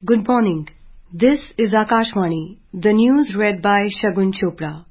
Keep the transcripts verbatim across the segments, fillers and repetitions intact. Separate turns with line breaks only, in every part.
Good morning. This is Akashvani, the news read by Shagun Chopra.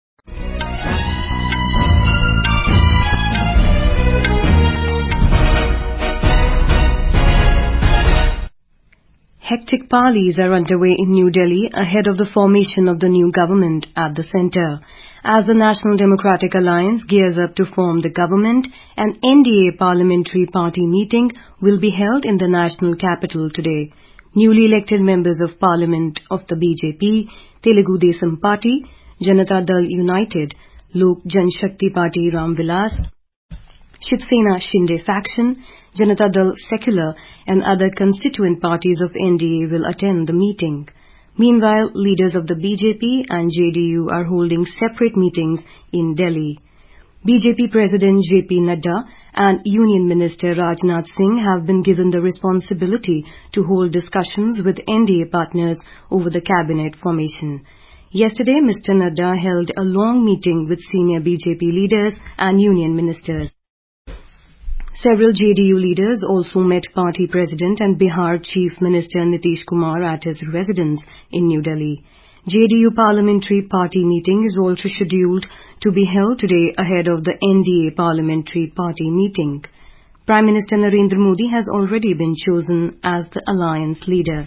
Hectic parleys are underway in New Delhi ahead of the formation of the new government at the centre. As the National Democratic Alliance gears up to form the government, an N D A parliamentary party meeting will be held in the national capital today. Newly elected members of parliament of the B J P, Telugu Desam Party, Janata Dal United, Lok Janshakti Party Ram Vilas, Shiv Sena Shinde faction, Janata Dal Secular and other constituent parties of N D A will attend the meeting. Meanwhile, leaders of the B J P and J D U are holding separate meetings in Delhi. B J P President J P Nadda and Union Minister Rajnath Singh have been given the responsibility to hold discussions with N D A partners over the cabinet formation. Yesterday, Mister Nadda held a long meeting with senior B J P leaders and union ministers. Several J D U leaders also met Party President and Bihar Chief Minister Nitish Kumar at his residence in New Delhi. J D U Parliamentary Party meeting is also scheduled to be held today ahead of the N D A Parliamentary Party meeting. Prime Minister Narendra Modi has already been chosen as the alliance leader.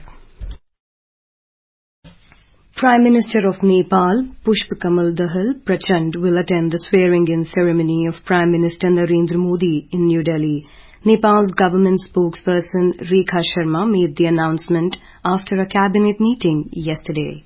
Prime Minister of Nepal, Pushpakamal Dahal Prachand, will attend the swearing-in ceremony of Prime Minister Narendra Modi in New Delhi. Nepal's government spokesperson Rekha Sharma made the announcement after a cabinet meeting yesterday.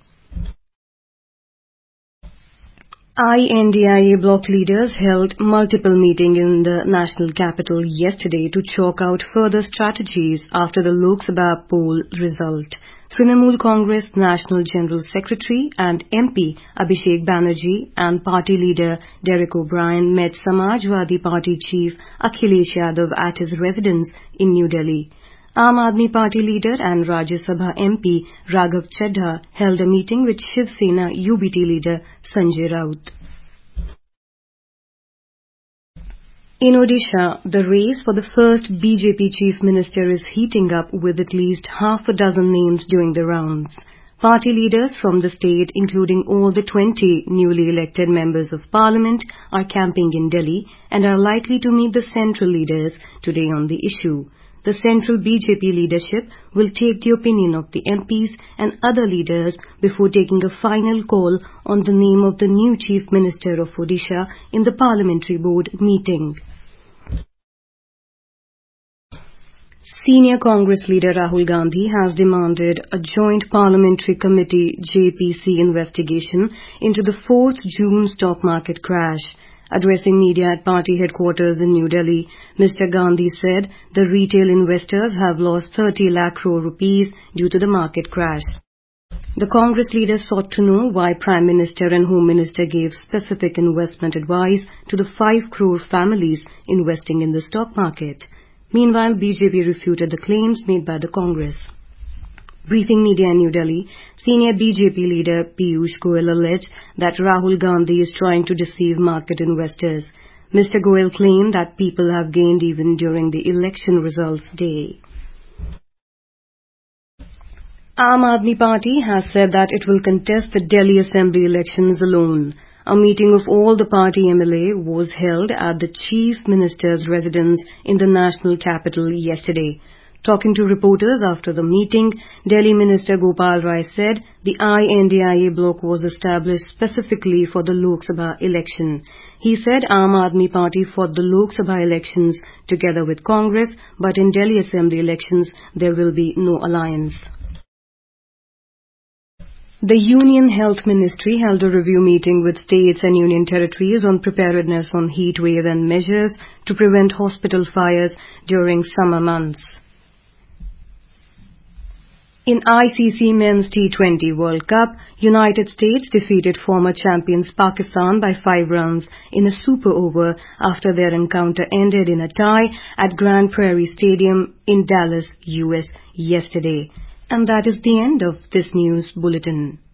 I N D I A bloc leaders held multiple meetings in the national capital yesterday to chalk out further strategies after the Lok Sabha poll result. Trinamool Congress National General Secretary and M P Abhishek Banerjee and party leader Derek O'Brien met Samajwadi Party chief Akhilesh Yadav at his residence in New Delhi. Aam Aadmi Party leader and Rajya Sabha M P Raghav Chaddha held a meeting with Shiv Sena U B T leader Sanjay Raut. In Odisha, the race for the first B J P chief minister is heating up with at least half a dozen names doing the rounds. Party leaders from the state, including all the twenty newly elected members of parliament, are camping in Delhi and are likely to meet the central leaders today on the issue. The central B J P leadership will take the opinion of the M Ps and other leaders before taking a final call on the name of the new chief minister of Odisha in the parliamentary board meeting. Senior Congress leader Rahul Gandhi has demanded a joint parliamentary committee J P C investigation into the fourth June stock market crash. Addressing media at party headquarters in New Delhi, Mister Gandhi said the retail investors have lost thirty lakh crore rupees due to the market crash. The Congress leader sought to know why Prime Minister and Home Minister gave specific investment advice to the five crore families investing in the stock market. Meanwhile, B J P refuted the claims made by the Congress. Briefing media in New Delhi, senior B J P leader Piyush Goyal alleged that Rahul Gandhi is trying to deceive market investors. Mister Goyal claimed that people have gained even during the election results day. Aam Aadmi Party has said that it will contest the Delhi Assembly elections alone. A meeting of all the party M L A was held at the Chief Minister's residence in the national capital yesterday. Talking to reporters after the meeting, Delhi Minister Gopal Rai said the I N D I A bloc was established specifically for the Lok Sabha election. He said Aam Aadmi Party fought the Lok Sabha elections together with Congress, but in Delhi Assembly elections there will be no alliance. The Union Health Ministry held a review meeting with states and union territories on preparedness on heat wave and measures to prevent hospital fires during summer months. In I C C Men's T twenty World Cup, United States defeated former champions Pakistan by five runs in a super over after their encounter ended in a tie at Grand Prairie Stadium in Dallas, U S yesterday. And that is the end of this news bulletin.